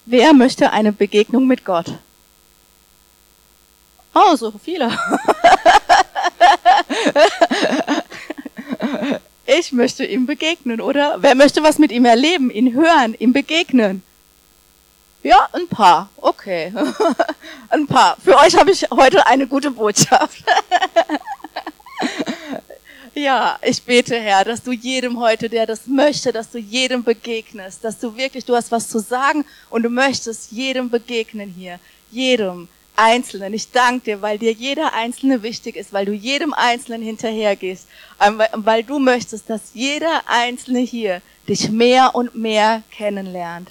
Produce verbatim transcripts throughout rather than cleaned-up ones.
Wer möchte eine Begegnung mit Gott? Oh, so viele. Ich möchte ihm begegnen, oder? Wer möchte was mit ihm erleben, ihn hören, ihm begegnen? Ja, ein paar. Okay. Ein paar. Für euch habe ich heute eine gute Botschaft. Ja, ich bete, Herr, dass du jedem heute, der das möchte, dass du jedem begegnest, dass du wirklich, du hast was zu sagen und du möchtest jedem begegnen hier, jedem Einzelnen. Ich danke dir, weil dir jeder Einzelne wichtig ist, weil du jedem Einzelnen hinterhergehst, weil du möchtest, dass jeder Einzelne hier dich mehr und mehr kennenlernt.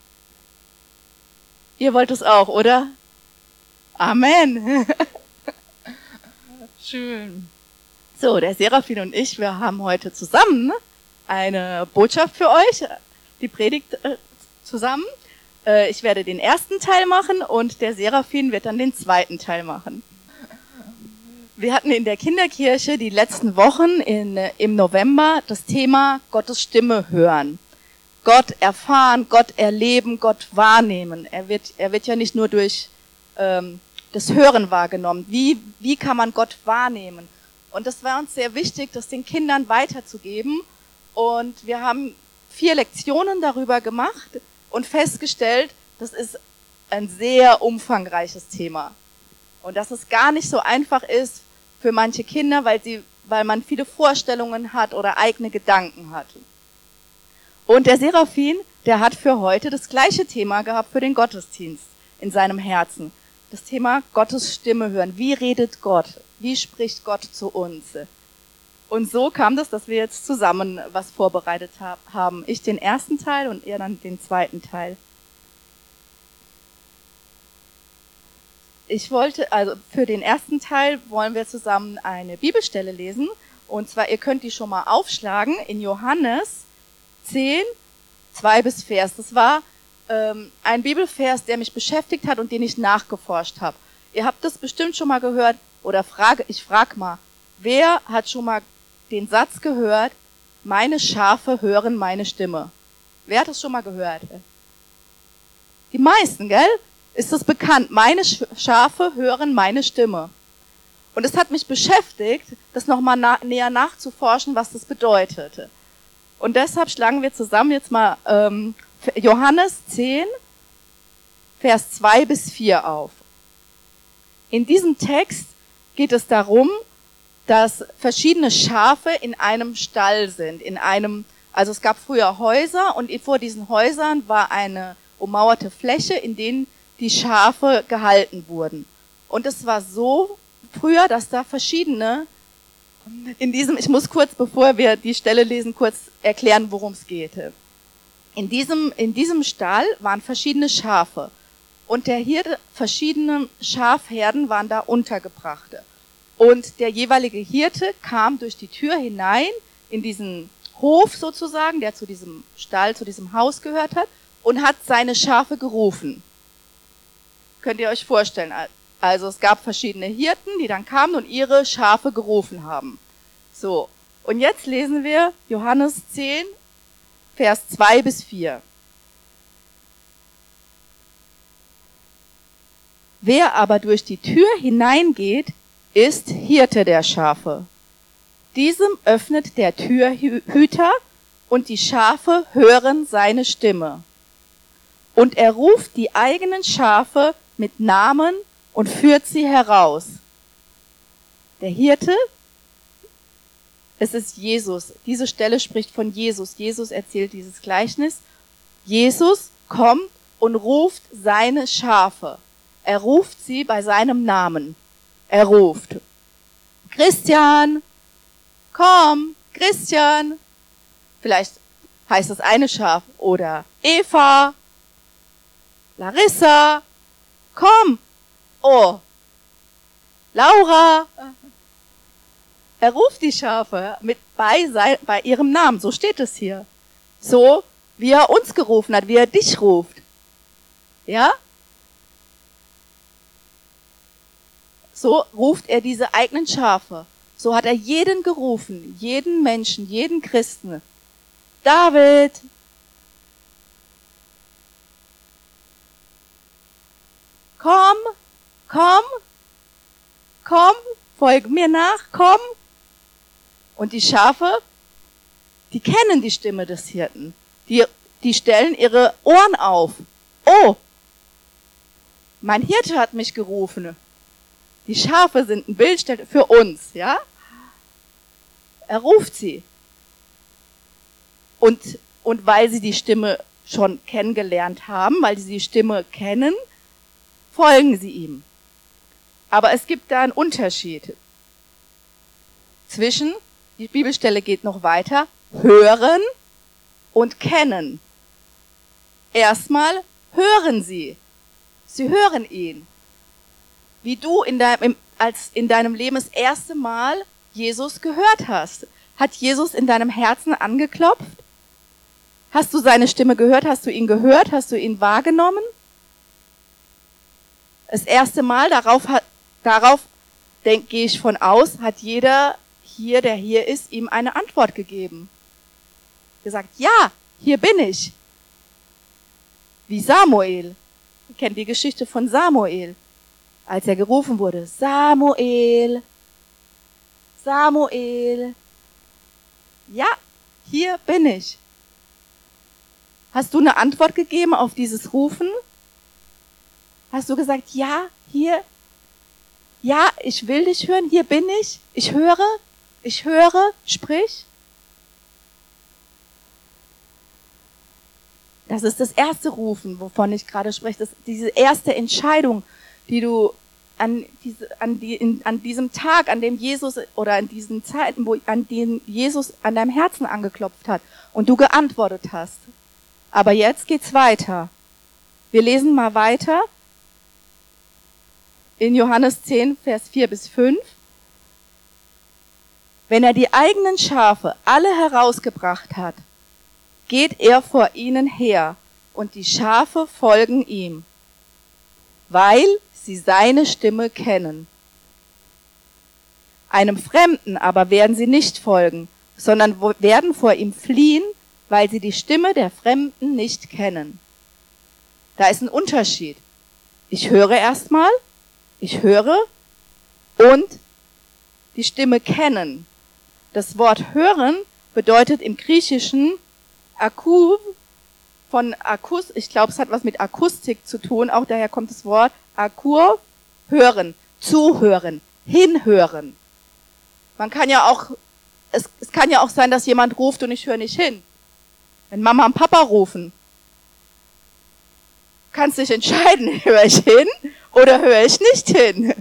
Ihr wollt es auch, oder? Amen. Schön. So, der Serafin und ich, wir haben heute zusammen eine Botschaft für euch, die Predigt äh, zusammen. Äh, ich werde den ersten Teil machen und der Serafin wird dann den zweiten Teil machen. Wir hatten in der Kinderkirche die letzten Wochen in, im November das Thema Gottes Stimme hören. Gott erfahren, Gott erleben, Gott wahrnehmen. Er wird, er wird ja nicht nur durch ähm, das Hören wahrgenommen. Wie, wie kann man Gott wahrnehmen? Und das war uns sehr wichtig, das den Kindern weiterzugeben. Und wir haben vier Lektionen darüber gemacht und festgestellt, das ist ein sehr umfangreiches Thema. Und dass es gar nicht so einfach ist für manche Kinder, weil sie, weil man viele Vorstellungen hat oder eigene Gedanken hat. Und der Serafin, der hat für heute das gleiche Thema gehabt für den Gottesdienst in seinem Herzen. Das Thema Gottes Stimme hören. Wie redet Gott? Wie spricht Gott zu uns? Und so kam das, dass wir jetzt zusammen was vorbereitet haben. Ich den ersten Teil und er dann den zweiten Teil. Ich wollte, also für den ersten Teil wollen wir zusammen eine Bibelstelle lesen. Und zwar, ihr könnt die schon mal aufschlagen in Johannes zehn, zwei bis Vers. Das war ähm, ein Bibelvers, der mich beschäftigt hat und den ich nachgeforscht habe. Ihr habt das bestimmt schon mal gehört. Oder frage, ich frage mal, wer hat schon mal den Satz gehört, meine Schafe hören meine Stimme? Wer hat das schon mal gehört? Die meisten, gell? Ist das bekannt? Meine Schafe hören meine Stimme. Und es hat mich beschäftigt, das nochmal na- näher nachzuforschen, was das bedeutet. Und deshalb schlagen wir zusammen jetzt mal ähm, Johannes zehn, Vers zwei bis vier auf. In diesem Text geht es darum, dass verschiedene Schafe in einem Stall sind, in einem, also es gab früher Häuser und vor diesen Häusern war eine ummauerte Fläche, in denen die Schafe gehalten wurden. Und es war so früher, dass da verschiedene, in diesem, ich muss kurz, bevor wir die Stelle lesen, kurz erklären, worum es geht. In diesem, in diesem Stall waren verschiedene Schafe. Und der Hirte, verschiedene Schafherden waren da untergebracht. Und der jeweilige Hirte kam durch die Tür hinein in diesen Hof sozusagen, der zu diesem Stall, zu diesem Haus gehört hat, und hat seine Schafe gerufen. Könnt ihr euch vorstellen? Also es gab verschiedene Hirten, die dann kamen und ihre Schafe gerufen haben. So, und jetzt lesen wir Johannes zehn, Vers zwei bis vier. Wer aber durch die Tür hineingeht, ist Hirte der Schafe. Diesem öffnet der Türhüter und die Schafe hören seine Stimme. Und er ruft die eigenen Schafe mit Namen und führt sie heraus. Der Hirte, es ist Jesus. Diese Stelle spricht von Jesus. Jesus erzählt dieses Gleichnis. Jesus kommt und ruft seine Schafe. Er ruft sie bei seinem Namen. Er ruft, Christian, komm, Christian. Vielleicht heißt es eine Schaf oder Eva, Larissa, komm, oh, Laura. Er ruft die Schafe mit bei, sein, bei ihrem Namen, so steht es hier. So, wie er uns gerufen hat, wie er dich ruft. Ja? So ruft er diese eigenen Schafe. So hat er jeden gerufen, jeden Menschen, jeden Christen. David, komm, komm, komm, folg mir nach, komm. Und die Schafe, die kennen die Stimme des Hirten. Die, die stellen ihre Ohren auf. Oh, mein Hirte hat mich gerufen. Die Schafe sind ein Bild für uns, ja? Er ruft sie. Und, und weil sie die Stimme schon kennengelernt haben, weil sie die Stimme kennen, folgen sie ihm. Aber es gibt da einen Unterschied zwischen, die Bibelstelle geht noch weiter, hören und kennen. Erstmal hören sie. Sie hören ihn. Wie du in deinem, als in deinem Leben das erste Mal Jesus gehört hast. Hat Jesus in deinem Herzen angeklopft? Hast du seine Stimme gehört? Hast du ihn gehört? Hast du ihn wahrgenommen? Das erste Mal, darauf, hat, darauf denk, gehe ich von aus, hat jeder hier, der hier ist, ihm eine Antwort gegeben. Gesagt, ja, hier bin ich. Wie Samuel. Ihr kennt die Geschichte von Samuel. Als er gerufen wurde, Samuel, Samuel. Ja, hier bin ich. Hast du eine Antwort gegeben auf dieses Rufen? Hast du gesagt, ja, hier, ja, ich will dich hören, hier bin ich, ich höre, ich höre, sprich? Das ist das erste Rufen, wovon ich gerade spreche, das, diese erste Entscheidung, die du an, diese, an, die, in, an diesem Tag, an dem Jesus, oder in diesen Zeiten, wo, an denen Jesus an deinem Herzen angeklopft hat und du geantwortet hast. Aber jetzt geht's weiter. Wir lesen mal weiter in Johannes zehn, Vers vier bis fünf. Wenn er die eigenen Schafe alle herausgebracht hat, geht er vor ihnen her, und die Schafe folgen ihm, weil sie seine Stimme kennen. Einem Fremden aber werden sie nicht folgen, sondern werden vor ihm fliehen, weil sie die Stimme der Fremden nicht kennen. Da ist ein Unterschied. Ich höre erstmal, ich höre und die Stimme kennen. Das Wort hören bedeutet im Griechischen Akku, von Akus, ich glaube, es hat was mit Akustik zu tun, auch daher kommt das Wort Akur, hören, zuhören, hinhören. Man kann ja auch, es, es kann ja auch sein, dass jemand ruft und ich höre nicht hin. Wenn Mama und Papa rufen, kannst dich entscheiden, höre ich hin oder höre ich nicht hin.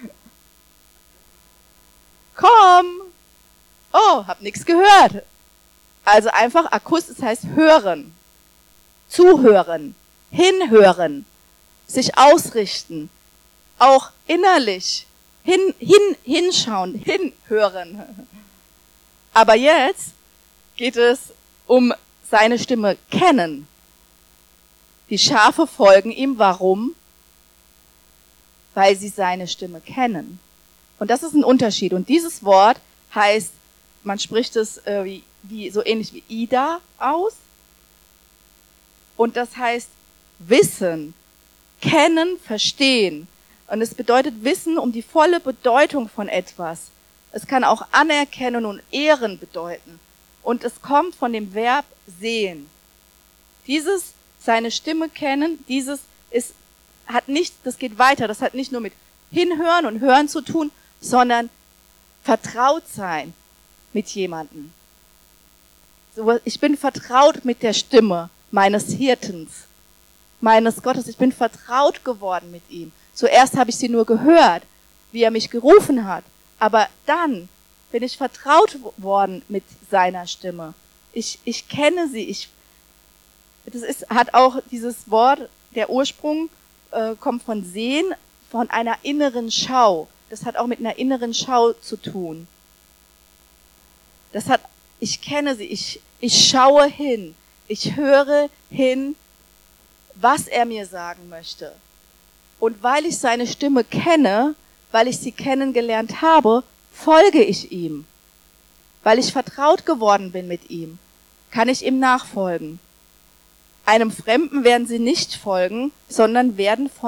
Komm! Oh, hab nichts gehört. Also einfach Akustik, das heißt hören, zuhören, hinhören, sich ausrichten, auch innerlich hin, hin, hinschauen, hinhören. Aber jetzt geht es um seine Stimme kennen. Die Schafe folgen ihm. Warum? Weil sie seine Stimme kennen. Und das ist ein Unterschied. Und dieses Wort heißt, man spricht es äh, wie, wie so ähnlich wie Ida aus. Und das heißt wissen, kennen, verstehen. Und es bedeutet Wissen um die volle Bedeutung von etwas. Es kann auch anerkennen und ehren bedeuten. Und es kommt von dem Verb sehen. Dieses, seine Stimme kennen, dieses ist, hat nicht, das geht weiter, das hat nicht nur mit hinhören und hören zu tun, sondern vertraut sein mit jemandem. So, ich bin vertraut mit der Stimme meines Hirtens, meines Gottes. Ich bin vertraut geworden mit ihm. Zuerst habe ich sie nur gehört, wie er mich gerufen hat. Aber dann bin ich vertraut worden mit seiner Stimme. Ich, ich kenne sie. Ich, das ist, hat auch dieses Wort, der Ursprung äh, kommt von sehen, von einer inneren Schau. Das hat auch mit einer inneren Schau zu tun. Das hat, ich kenne sie. Ich, ich schaue hin. Ich höre hin, was er mir sagen möchte. Und weil ich seine Stimme kenne, weil ich sie kennengelernt habe, folge ich ihm. Weil ich vertraut geworden bin mit ihm, kann ich ihm nachfolgen. Einem Fremden werden sie nicht folgen, sondern werden von,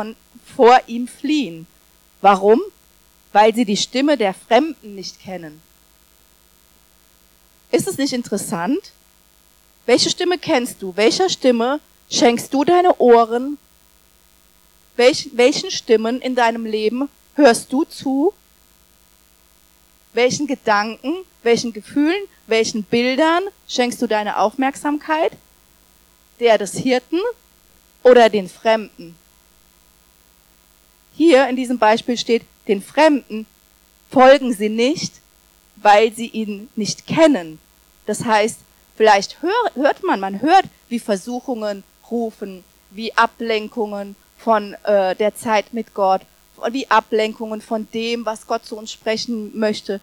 vor ihm fliehen. Warum? Weil sie die Stimme der Fremden nicht kennen. Ist es nicht interessant? Welche Stimme kennst du? Welcher Stimme schenkst du deine Ohren? Welch, welchen Stimmen in deinem Leben hörst du zu? Welchen Gedanken, welchen Gefühlen, welchen Bildern schenkst du deine Aufmerksamkeit? Der des Hirten oder den Fremden? Hier in diesem Beispiel steht, den Fremden folgen sie nicht, weil sie ihn nicht kennen. Das heißt, vielleicht hör, hört man, man hört, wie Versuchungen rufen, wie Ablenkungen von äh, der Zeit mit Gott, wie Ablenkungen von dem, was Gott zu uns sprechen möchte.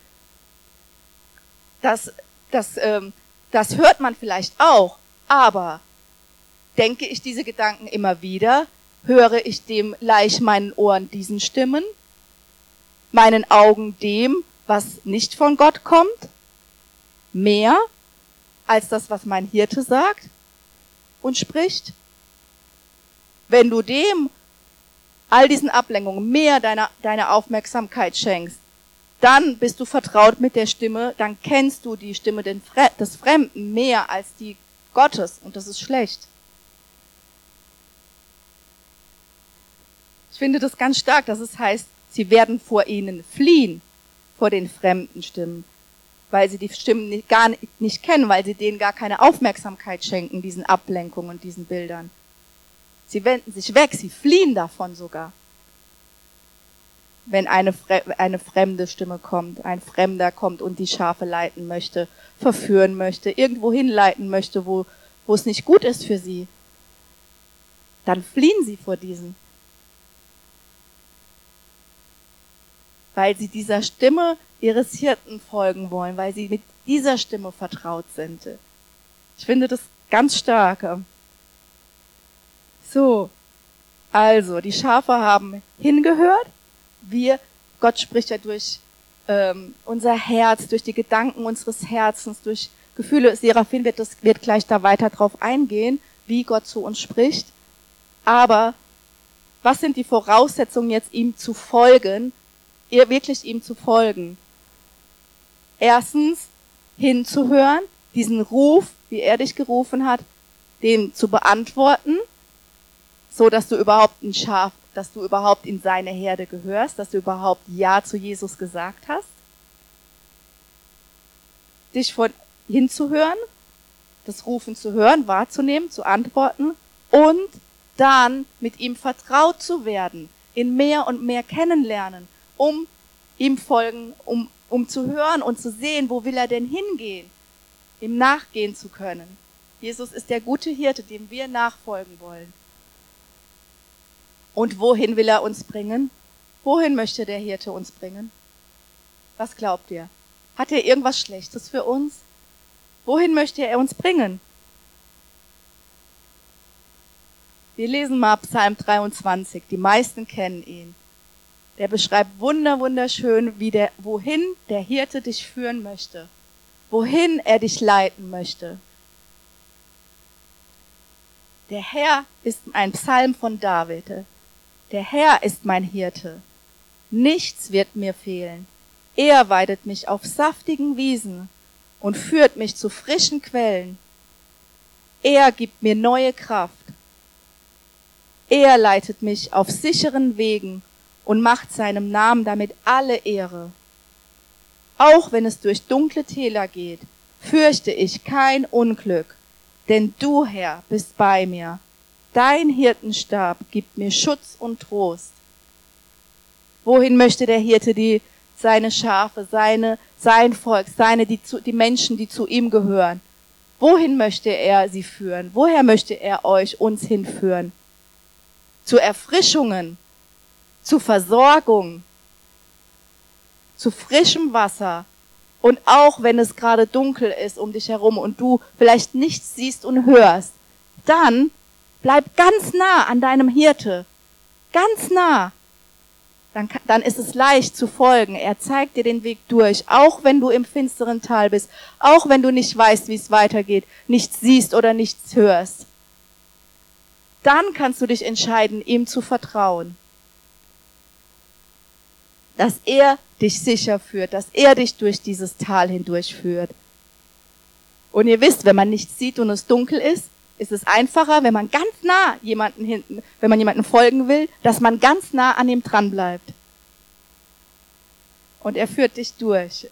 Das, das, ähm, das hört man vielleicht auch, aber denke ich diese Gedanken immer wieder? Höre ich dem gleich meinen Ohren diesen Stimmen? Meinen Augen dem, was nicht von Gott kommt? Mehr als das, was mein Hirte sagt und spricht? Wenn du dem, all diesen Ablenkungen, mehr deiner, deiner Aufmerksamkeit schenkst, dann bist du vertraut mit der Stimme, dann kennst du die Stimme des Fremden mehr als die Gottes, und das ist schlecht. Ich finde das ganz stark, dass es heißt, sie werden vor ihnen fliehen, vor den fremden Stimmen, weil sie die Stimmen nicht, gar nicht kennen, weil sie denen gar keine Aufmerksamkeit schenken, diesen Ablenkungen, diesen Bildern. Sie wenden sich weg, sie fliehen davon sogar. Wenn eine, eine fremde Stimme kommt, ein Fremder kommt und die Schafe leiten möchte, verführen möchte, irgendwo hinleiten möchte, wo, wo es nicht gut ist für sie, dann fliehen sie vor diesen. Weil sie dieser Stimme ihres Hirten folgen wollen, weil sie mit dieser Stimme vertraut sind. Ich finde das ganz stark. So, also, die Schafe haben hingehört. Wir, Gott spricht ja durch ähm, unser Herz, durch die Gedanken unseres Herzens, durch Gefühle. Seraphin wird, das, wird gleich da weiter drauf eingehen, wie Gott zu uns spricht. Aber was sind die Voraussetzungen, jetzt ihm zu folgen, ihr wirklich ihm zu folgen? Erstens, hinzuhören, diesen Ruf, wie er dich gerufen hat, den zu beantworten, so dass du überhaupt ein Schaf, dass du überhaupt in seine Herde gehörst, dass du überhaupt Ja zu Jesus gesagt hast. Dich von hinzuhören, das Rufen zu hören, wahrzunehmen, zu antworten und dann mit ihm vertraut zu werden, ihn mehr und mehr kennenlernen, um ihm folgen, um, um zu hören und zu sehen, wo will er denn hingehen, ihm nachgehen zu können. Jesus ist der gute Hirte, dem wir nachfolgen wollen. Und wohin will er uns bringen? Wohin möchte der Hirte uns bringen? Was glaubt ihr? Hat er irgendwas Schlechtes für uns? Wohin möchte er uns bringen? Wir lesen mal Psalm dreiundzwanzig. Die meisten kennen ihn. Der beschreibt wunder, wunderschön, wie der, wohin der Hirte dich führen möchte. Wohin er dich leiten möchte. Der Herr ist ein Psalm von David. Der Herr ist mein Hirte. Nichts wird mir fehlen. Er weidet mich auf saftigen Wiesen und führt mich zu frischen Quellen. Er gibt mir neue Kraft. Er leitet mich auf sicheren Wegen und macht seinem Namen damit alle Ehre. Auch wenn es durch dunkle Täler geht, fürchte ich kein Unglück, denn du, Herr, bist bei mir. Dein Hirtenstab gibt mir Schutz und Trost. Wohin möchte der Hirte die, seine Schafe, seine, sein Volk, seine, die, zu, die Menschen, die zu ihm gehören? Wohin möchte er sie führen? Woher möchte er euch, uns hinführen? Zu Erfrischungen, zu Versorgung, zu frischem Wasser. Und auch wenn es gerade dunkel ist um dich herum und du vielleicht nichts siehst und hörst, dann bleib ganz nah an deinem Hirte, ganz nah. Dann, dann ist es leicht zu folgen. Er zeigt dir den Weg durch, auch wenn du im finsteren Tal bist, auch wenn du nicht weißt, wie es weitergeht, nichts siehst oder nichts hörst. Dann kannst du dich entscheiden, ihm zu vertrauen. dass er dich sicher führt, dass er dich durch dieses Tal hindurch führt. Und ihr wisst, wenn man nichts sieht und es dunkel ist, ist es einfacher, wenn man ganz nah jemanden hinten, wenn man jemanden folgen will, dass man ganz nah an ihm dran bleibt. Und er führt dich durch.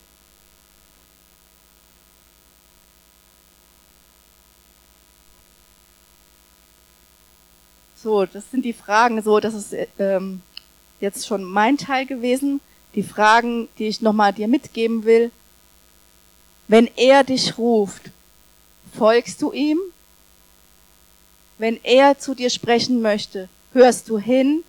So, das sind die Fragen, so, das ist ähm, jetzt schon mein Teil gewesen. Die Fragen, die ich nochmal dir mitgeben will. Wenn er dich ruft, folgst du ihm? Wenn er zu dir sprechen möchte, hörst du hin?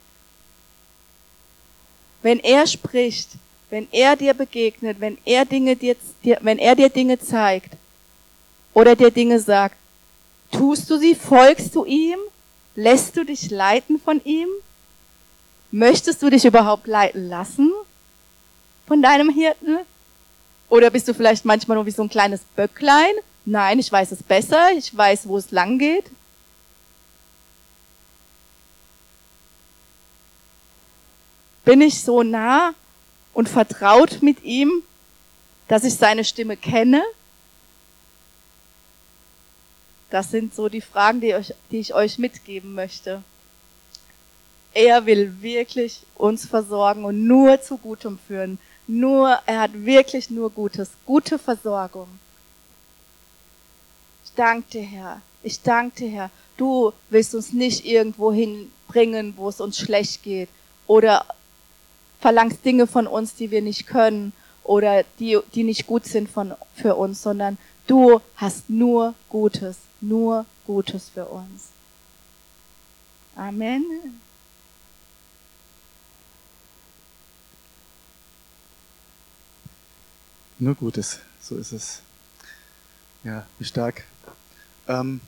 Wenn er spricht, wenn er dir begegnet, wenn er Dinge dir, wenn er dir Dinge zeigt oder dir Dinge sagt, tust du sie, folgst du ihm? Lässt du dich leiten von ihm? Möchtest du dich überhaupt leiten lassen von deinem Hirten? Oder bist du vielleicht manchmal nur wie so ein kleines Böcklein? Nein, ich weiß es besser, ich weiß, wo es lang geht. Bin ich so nah und vertraut mit ihm, dass ich seine Stimme kenne? Das sind so die Fragen, die, euch, die ich euch mitgeben möchte. Er will wirklich uns versorgen und nur zu Gutem führen. Nur, er hat wirklich nur Gutes, gute Versorgung. Ich danke dir, Herr. Ich danke dir, Herr. Du willst uns nicht irgendwo hinbringen, wo es uns schlecht geht. Oder verlangst Dinge von uns, die wir nicht können. Oder die, die nicht gut sind von, für uns, sondern du hast nur Gutes. Nur Gutes für uns. Amen. Nur Gutes, so ist es. Ja, wie stark. Ähm,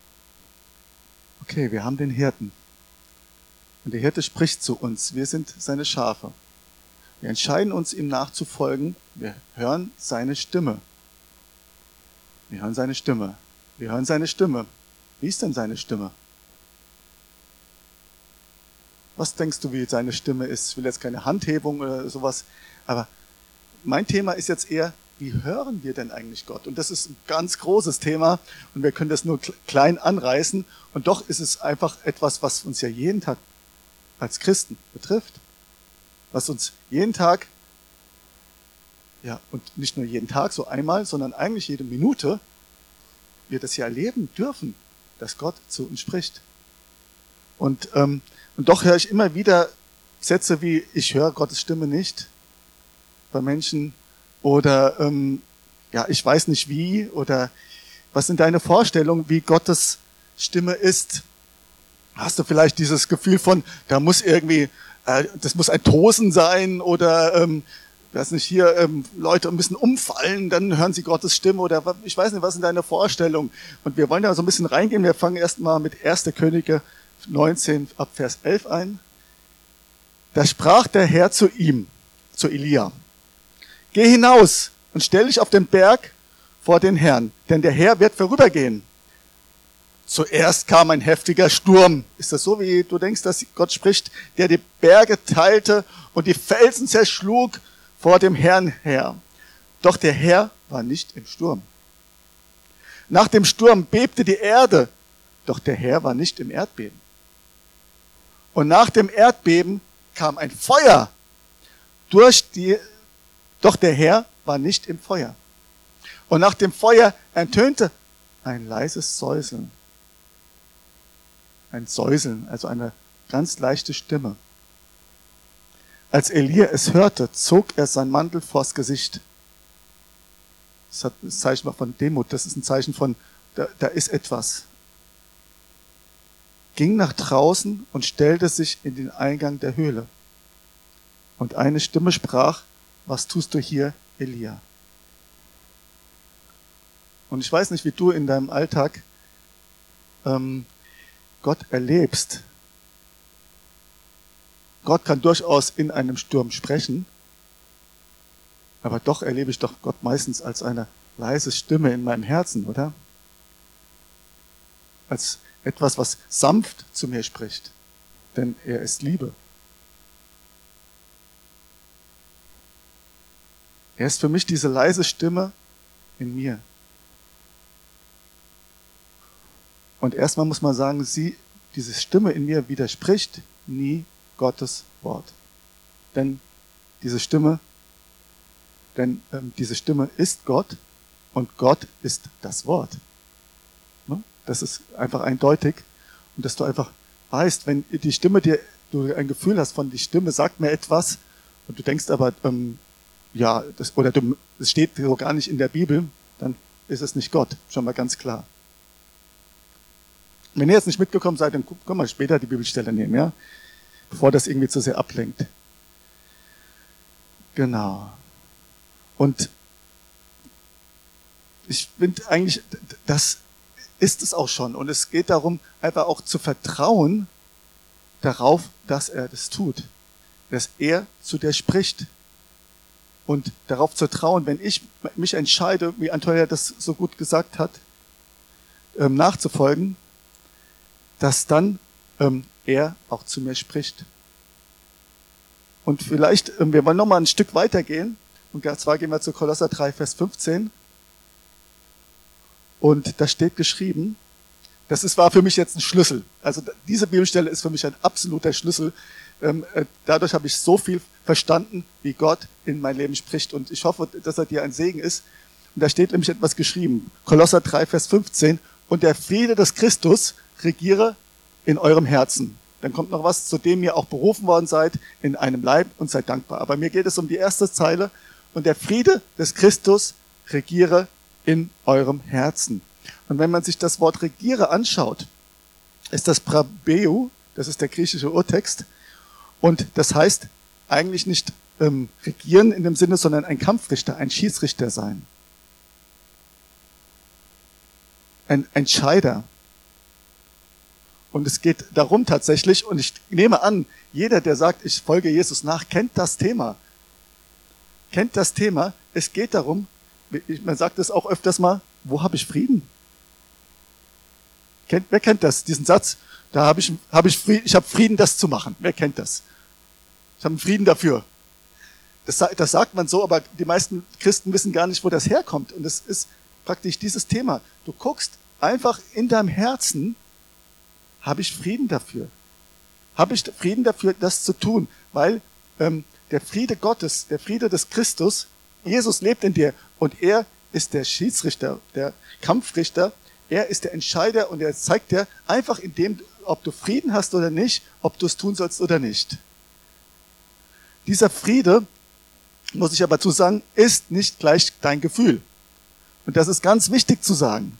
okay, wir haben den Hirten. Und der Hirte spricht zu uns. Wir sind seine Schafe. Wir entscheiden uns, ihm nachzufolgen. Wir hören seine Stimme. Wir hören seine Stimme. Wir hören seine Stimme. Wie ist denn seine Stimme? Was denkst du, wie seine Stimme ist? Ich will jetzt keine Handhebung oder sowas, aber mein Thema ist jetzt eher, wie hören wir denn eigentlich Gott? Und das ist ein ganz großes Thema und wir können das nur klein anreißen und doch ist es einfach etwas, was uns ja jeden Tag als Christen betrifft. Was uns jeden Tag, ja, und nicht nur jeden Tag so einmal, sondern eigentlich jede Minute wir das ja erleben dürfen, dass Gott zu uns spricht. Und, ähm, und doch höre ich immer wieder Sätze wie, ich höre Gottes Stimme nicht bei Menschen oder ähm, ja, ich weiß nicht wie oder was sind deine Vorstellungen, wie Gottes Stimme ist? Hast du vielleicht dieses Gefühl von, da muss irgendwie, äh, das muss ein Tosen sein oder ähm, weiß nicht, hier ähm, Leute ein bisschen umfallen, dann hören sie Gottes Stimme oder ich weiß nicht, was sind deine Vorstellungen? Und wir wollen da so ein bisschen reingehen. Wir fangen erstmal mit erster Könige neunzehn ab Vers elf ein. Da sprach der Herr zu ihm, zu Elia: Geh hinaus und stell dich auf den Berg vor den Herrn, denn der Herr wird vorübergehen. Zuerst kam ein heftiger Sturm. Ist das so, wie du denkst, dass Gott spricht, der die Berge teilte und die Felsen zerschlug vor dem Herrn her? Doch der Herr war nicht im Sturm. Nach dem Sturm bebte die Erde, doch der Herr war nicht im Erdbeben. Und nach dem Erdbeben kam ein Feuer durch die, doch der Herr war nicht im Feuer. Und nach dem Feuer ertönte ein leises Säuseln. Ein Säuseln, also eine ganz leichte Stimme. Als Elia es hörte, zog er sein Mantel vors Gesicht. Das hat ein Zeichen von Demut, das ist ein Zeichen von, da, da ist etwas. Ging nach draußen und stellte sich in den Eingang der Höhle. Und eine Stimme sprach: Was tust du hier, Elia? Und ich weiß nicht, wie du in deinem Alltag ähm, Gott erlebst. Gott kann durchaus in einem Sturm sprechen, aber doch erlebe ich doch Gott meistens als eine leise Stimme in meinem Herzen, oder? Als etwas, was sanft zu mir spricht, denn er ist Liebe. Er ist für mich diese leise Stimme in mir. Und erstmal muss man sagen, sie, diese Stimme in mir widerspricht nie Gottes Wort. Denn diese Stimme, denn ähm, diese Stimme ist Gott und Gott ist das Wort. Ne? Das ist einfach eindeutig. Und dass du einfach weißt, wenn die Stimme dir, du ein Gefühl hast von, die Stimme sagt mir etwas und du denkst aber, ähm, ja, das, oder du, es steht so gar nicht in der Bibel, dann ist es nicht Gott. Schon mal ganz klar. Wenn ihr jetzt nicht mitgekommen seid, dann können wir später die Bibelstelle nehmen, ja? Bevor das irgendwie zu sehr ablenkt. Genau. Und ich finde eigentlich, das ist es auch schon. Und es geht darum, einfach auch zu vertrauen darauf, dass er das tut. Dass er zu dir spricht. Und darauf zu trauen, wenn ich mich entscheide, wie Antonia das so gut gesagt hat, ähm, nachzufolgen, dass dann ähm, er auch zu mir spricht. Und vielleicht, ähm, wir wollen noch mal ein Stück weitergehen. Und zwar gehen wir zu Kolosser drei, Vers fünfzehn. Und da steht geschrieben, das ist, war für mich jetzt ein Schlüssel. Also diese Bibelstelle ist für mich ein absoluter Schlüssel. Ähm, äh, dadurch habe ich so viel verstanden, wie Gott in mein Leben spricht. Und ich hoffe, dass er dir ein Segen ist. Und da steht nämlich etwas geschrieben. Kolosser drei, Vers fünfzehn. Und der Friede des Christus regiere in eurem Herzen. Dann kommt noch was, zu dem ihr auch berufen worden seid, in einem Leib, und seid dankbar. Aber mir geht es um die erste Zeile. Und der Friede des Christus regiere in eurem Herzen. Und wenn man sich das Wort regiere anschaut, ist das Brabeu, das ist der griechische Urtext. Und das heißt eigentlich nicht ähm, regieren in dem Sinne, sondern ein Kampfrichter, ein Schiedsrichter sein. Ein Entscheider. Und es geht darum tatsächlich, und ich nehme an, jeder, der sagt, ich folge Jesus nach, kennt das Thema. Kennt das Thema. Es geht darum, man sagt es auch öfters mal, wo habe ich Frieden? Kennt, wer kennt das, diesen Satz? Da habe ich, habe ich Frieden, ich habe Frieden, das zu machen. Wer kennt das? Ich habe einen Frieden dafür. Das, das sagt man so, aber die meisten Christen wissen gar nicht, wo das herkommt. Und es ist praktisch dieses Thema. Du guckst einfach in deinem Herzen, habe ich Frieden dafür? Habe ich Frieden dafür, das zu tun? Weil ähm, der Friede Gottes, der Friede des Christus, Jesus lebt in dir und er ist der Schiedsrichter, der Kampfrichter. Er ist der Entscheider und er zeigt dir einfach in dem, ob du Frieden hast oder nicht, ob du es tun sollst oder nicht. Dieser Friede, muss ich aber dazu sagen, ist nicht gleich dein Gefühl. Und das ist ganz wichtig zu sagen.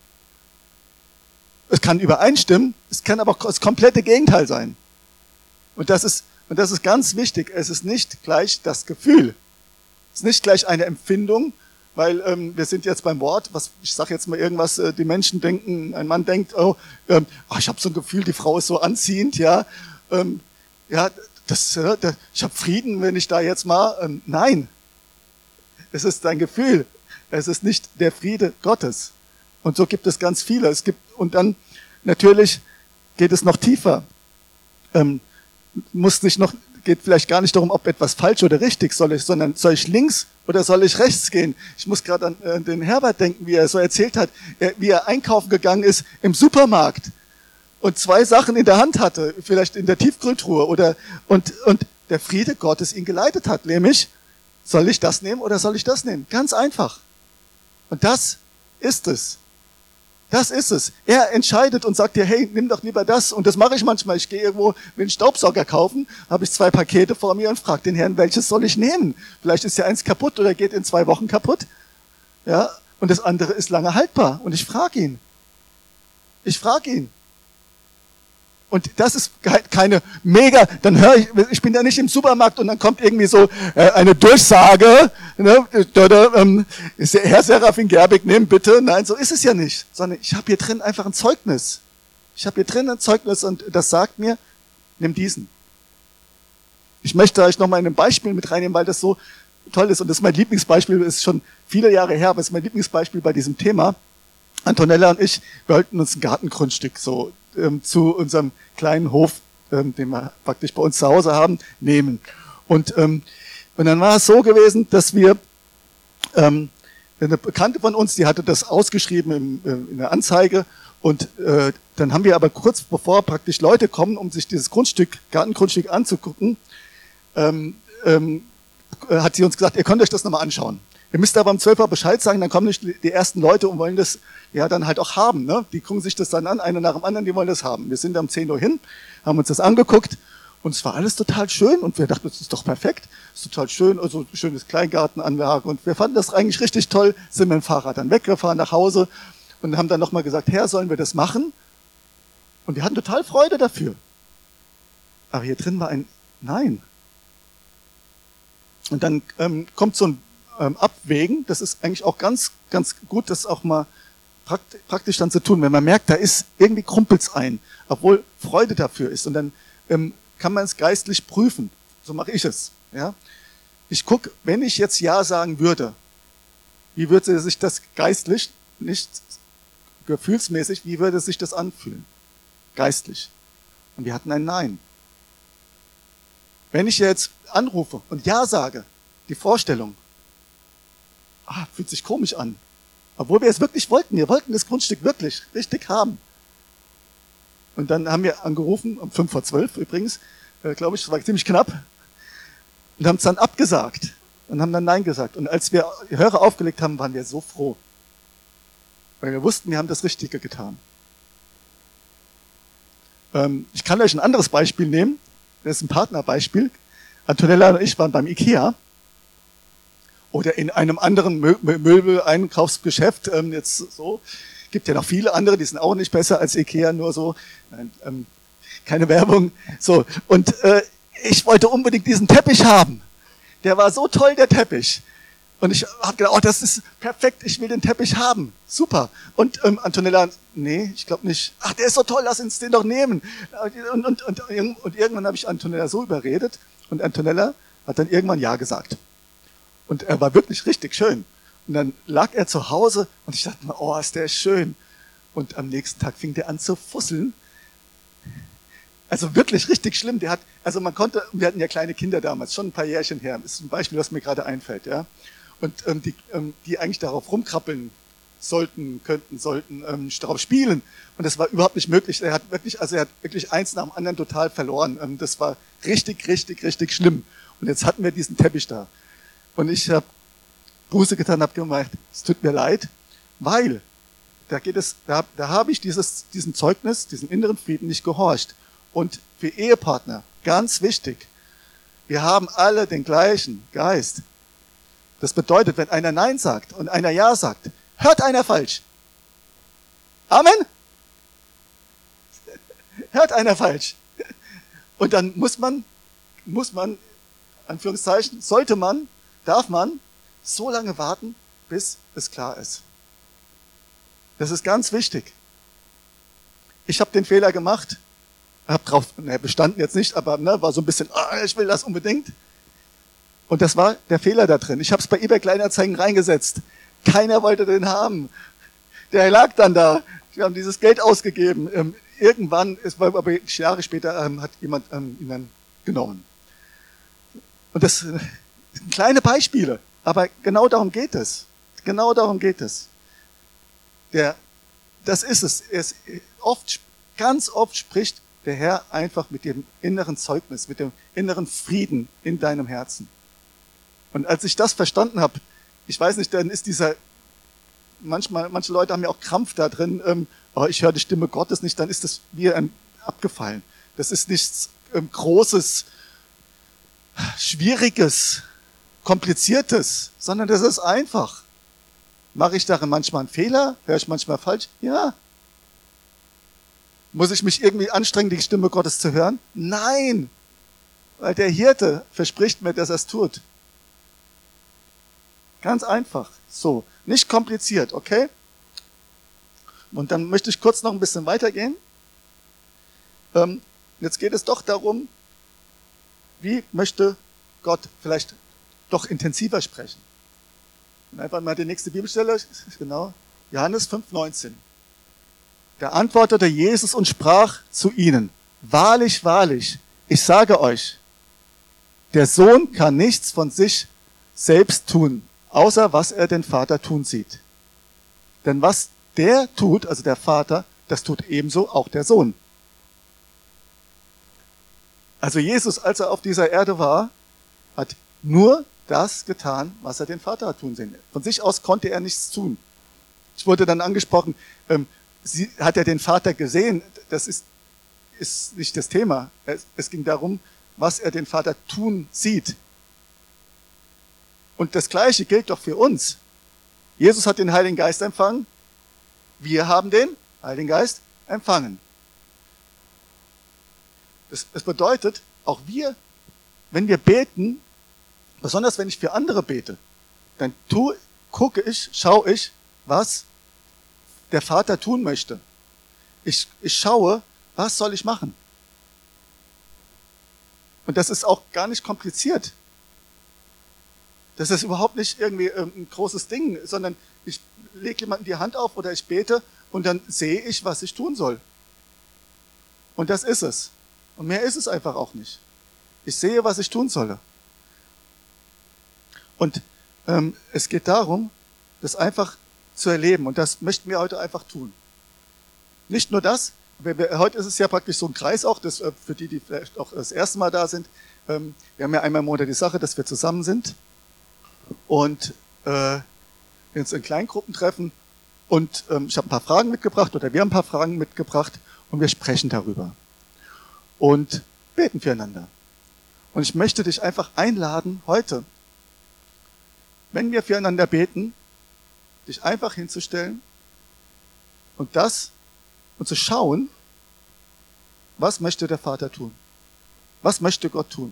Es kann übereinstimmen, es kann aber das komplette Gegenteil sein. Und das ist, und das ist ganz wichtig. Es ist nicht gleich das Gefühl. Es ist nicht gleich eine Empfindung, weil ähm, wir sind jetzt beim Wort, was ich sage jetzt mal irgendwas, äh, die Menschen denken, ein Mann denkt, oh, ähm, oh ich habe so ein Gefühl, die Frau ist so anziehend, ja, ähm, ja, das, äh, das, ich habe Frieden, wenn ich da jetzt mal, ähm, nein, es ist dein Gefühl, es ist nicht der Friede Gottes. Und so gibt es ganz viele. Es gibt, und dann natürlich geht es noch tiefer. Ähm, muss nicht noch, geht vielleicht gar nicht darum, ob etwas falsch oder richtig soll ich, sondern soll ich links oder soll ich rechts gehen? Ich muss gerade an äh, den Herbert denken, wie er so erzählt hat, er, wie er einkaufen gegangen ist im Supermarkt und zwei Sachen in der Hand hatte, vielleicht in der Tiefkühltruhe oder, und, und der Friede Gottes ihn geleitet hat, nämlich, soll ich das nehmen oder soll ich das nehmen? Ganz einfach. Und das ist es. Das ist es. Er entscheidet und sagt dir, hey, nimm doch lieber das. Und das mache ich manchmal. Ich gehe irgendwo, will einen Staubsauger kaufen, habe ich zwei Pakete vor mir und frage den Herrn, welches soll ich nehmen? Vielleicht ist ja eins kaputt oder geht in zwei Wochen kaputt. Ja, und das andere ist lange haltbar. Und ich frage ihn. Ich frage ihn. Und das ist keine mega, dann höre ich, ich bin ja nicht im Supermarkt und dann kommt irgendwie so äh, eine Durchsage, ne, oder, ähm, Herr Serafin Gerbig, nimm bitte. Nein, so ist es ja nicht. Sondern ich habe hier drin einfach ein Zeugnis. Ich habe hier drin ein Zeugnis und das sagt mir, nimm diesen. Ich möchte euch noch mal ein Beispiel mit reinnehmen, weil das so toll ist. Und das ist mein Lieblingsbeispiel, das ist schon viele Jahre her, aber es ist mein Lieblingsbeispiel bei diesem Thema. Antonella und ich, wir wollten uns ein Gartengrundstück so ähm, zu unserem kleinen Hof, ähm, den wir praktisch bei uns zu Hause haben, nehmen. Und, ähm, und dann war es so gewesen, dass wir ähm, eine Bekannte von uns, die hatte das ausgeschrieben im, äh, in der Anzeige. Und äh, dann haben wir aber kurz bevor praktisch Leute kommen, um sich dieses Grundstück, Gartengrundstück anzugucken, ähm, ähm, hat sie uns gesagt, ihr könnt euch das nochmal anschauen. Ihr müsst aber um zwölf Uhr Bescheid sagen, dann kommen nicht die ersten Leute und wollen das ja dann halt auch haben. Ne? Die gucken sich das dann an, einer nach dem anderen, die wollen das haben. Wir sind da um zehn Uhr hin, haben uns das angeguckt und es war alles total schön und wir dachten, das ist doch perfekt, das ist total schön, also schönes Kleingartenanlage und wir fanden das eigentlich richtig toll, sind mit dem Fahrrad dann weggefahren nach Hause und haben dann nochmal gesagt, Herr, sollen wir das machen? Und wir hatten total Freude dafür. Aber hier drin war ein Nein. Und dann ähm, kommt so ein ähm, Abwägen, das ist eigentlich auch ganz, ganz gut, das auch mal prakt- praktisch dann zu tun, wenn man merkt, da ist irgendwie krumpelt's ein, obwohl Freude dafür ist. Und dann ähm, kann man es geistlich prüfen. So mache ich es. Ja? Ich gucke, wenn ich jetzt Ja sagen würde, wie würde sich das geistlich, nicht gefühlsmäßig, wie würde sich das anfühlen? Geistlich. Und wir hatten ein Nein. Wenn ich jetzt anrufe und Ja sage, die Vorstellung, ah, fühlt sich komisch an. Obwohl wir es wirklich wollten. Wir wollten das Grundstück wirklich richtig haben. Und dann haben wir angerufen, um fünf vor zwölf übrigens, äh, glaube ich, das war ziemlich knapp, und haben es dann abgesagt und haben dann Nein gesagt. Und als wir die Hörer aufgelegt haben, waren wir so froh. Weil wir wussten, wir haben das Richtige getan. Ähm, ich kann euch ein anderes Beispiel nehmen. Das ist ein Partnerbeispiel. Antonella und ich waren beim Ikea oder in einem anderen Mö- Möbel-Einkaufsgeschäft. Ähm, jetzt so. Gibt ja noch viele andere, die sind auch nicht besser als Ikea, nur so. Nein, ähm, keine Werbung. So. Und äh, ich wollte unbedingt diesen Teppich haben. Der war so toll, der Teppich. Und ich habe gedacht, oh, das ist perfekt, ich will den Teppich haben. Super. Und ähm, Antonella, nee, ich glaube nicht. Ach, der ist so toll, lass uns den doch nehmen. Und, und, und, und irgendwann habe ich Antonella so überredet und Antonella hat dann irgendwann Ja gesagt. Und er war wirklich richtig schön. Und dann lag er zu Hause und ich dachte mir, oh, ist der schön. Und am nächsten Tag fing der an zu fusseln. Also wirklich richtig schlimm. Der hat, also man konnte, wir hatten ja kleine Kinder damals, schon ein paar Jährchen her. Das ist ein Beispiel, was mir gerade einfällt, ja. Und ähm, die, ähm, die eigentlich darauf rumkrabbeln sollten, könnten, sollten, ähm, darauf spielen. Und das war überhaupt nicht möglich. Er hat wirklich, also er hat wirklich eins nach dem anderen total verloren. Ähm, das war richtig, richtig, richtig schlimm. Und jetzt hatten wir diesen Teppich da. Und ich habe Buße getan, habe gemeint, es tut mir leid, weil da geht es, da, da habe ich dieses, diesen Zeugnis, diesen inneren Frieden nicht gehorcht. Und für Ehepartner, ganz wichtig, wir haben alle den gleichen Geist. Das bedeutet, wenn einer Nein sagt und einer Ja sagt, hört einer falsch. Amen? Hört einer falsch. Und dann muss man, muss man, Anführungszeichen, sollte man, darf man so lange warten, bis es klar ist. Das ist ganz wichtig. Ich habe den Fehler gemacht, habe drauf, ne, bestanden jetzt nicht, aber ne, war so ein bisschen, oh, ich will das unbedingt. Und das war der Fehler da drin. Ich habe es bei eBay Kleinanzeigen reingesetzt. Keiner wollte den haben. Der lag dann da. Wir haben dieses Geld ausgegeben. Ähm, irgendwann, es war aber Jahre später, ähm, hat jemand ähm, ihn dann genommen. Und das sind kleine Beispiele. Aber genau darum geht es. Genau darum geht es. Der, das ist es. es oft, ganz oft spricht der Herr einfach mit dem inneren Zeugnis, mit dem inneren Frieden in deinem Herzen. Und als ich das verstanden habe, ich weiß nicht, dann ist dieser, manchmal, manche Leute haben ja auch Krampf da drin, ähm, oh, ich höre die Stimme Gottes nicht, dann ist das wie ein abgefallen. Das ist nichts ähm, Großes, Schwieriges, Kompliziertes, sondern das ist einfach. Mache ich darin manchmal einen Fehler? Höre ich manchmal falsch? Ja. Muss ich mich irgendwie anstrengen, die Stimme Gottes zu hören? Nein, weil der Hirte verspricht mir, dass er es tut. Ganz einfach. So. Nicht kompliziert, okay? Und dann möchte ich kurz noch ein bisschen weitergehen. Ähm, jetzt geht es doch darum, wie möchte Gott vielleicht doch intensiver sprechen. Und einfach mal die nächste Bibelstelle, genau, Johannes fünf neunzehn. Da antwortete Jesus und sprach zu ihnen, wahrlich, wahrlich, ich sage euch, der Sohn kann nichts von sich selbst tun, außer was er den Vater tun sieht. Denn was der tut, also der Vater, das tut ebenso auch der Sohn. Also Jesus, als er auf dieser Erde war, hat nur das getan, was er den Vater hat tun sehen. Von sich aus konnte er nichts tun. Ich wurde dann angesprochen, ähm, sie, hat er den Vater gesehen? Das ist, ist nicht das Thema. Es, es ging darum, was er den Vater tun sieht. Und das Gleiche gilt doch für uns. Jesus hat den Heiligen Geist empfangen. Wir haben den Heiligen Geist empfangen. Das, das bedeutet, auch wir, wenn wir beten, besonders wenn ich für andere bete, dann tu, gucke ich, schaue ich, was der Vater tun möchte. Ich, ich schaue, was soll ich machen? Und das ist auch gar nicht kompliziert. Das ist überhaupt nicht irgendwie ein großes Ding, sondern ich lege jemandem die Hand auf oder ich bete und dann sehe ich, was ich tun soll. Und das ist es. Und mehr ist es einfach auch nicht. Ich sehe, was ich tun solle. Und ähm, es geht darum, das einfach zu erleben. Und das möchten wir heute einfach tun. Nicht nur das, aber wir, heute ist es ja praktisch so ein Kreis auch, das, äh, für die, die vielleicht auch das erste Mal da sind. Ähm, wir haben ja einmal im Monat die Sache, dass wir zusammen sind und äh, uns in Kleingruppen treffen. Und ähm, ich habe ein paar Fragen mitgebracht oder wir haben ein paar Fragen mitgebracht und wir sprechen darüber. Und beten füreinander. Und ich möchte dich einfach einladen, heute, wenn wir füreinander beten, dich einfach hinzustellen und das und zu schauen, was möchte der Vater tun? Was möchte Gott tun?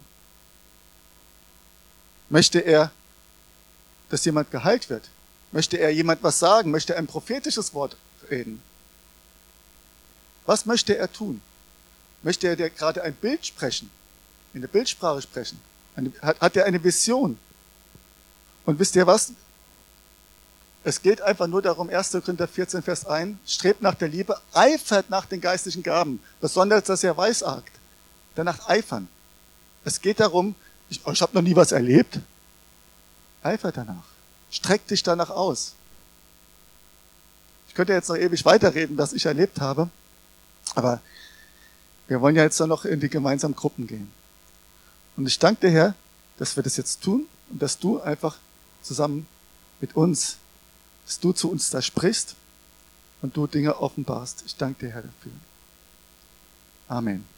Möchte er, dass jemand geheilt wird? Möchte er jemand was sagen? Möchte er ein prophetisches Wort reden? Was möchte er tun? Möchte er dir gerade ein Bild sprechen? In der Bildsprache sprechen? Eine, hat, hat er eine Vision? Und wisst ihr was? Es geht einfach nur darum, erster Korinther vierzehn, Vers eins, strebt nach der Liebe, eifert nach den geistlichen Gaben, besonders dass er weissagt. Danach eifern. Es geht darum, ich, ich habe noch nie was erlebt. Eifert danach. Streck dich danach aus. Ich könnte jetzt noch ewig weiterreden, was ich erlebt habe, aber wir wollen ja jetzt noch in die gemeinsamen Gruppen gehen. Und ich danke dir, Herr, dass wir das jetzt tun und dass du einfach zusammen mit uns, dass du zu uns da sprichst und du Dinge offenbarst. Ich danke dir, Herr, dafür. Amen.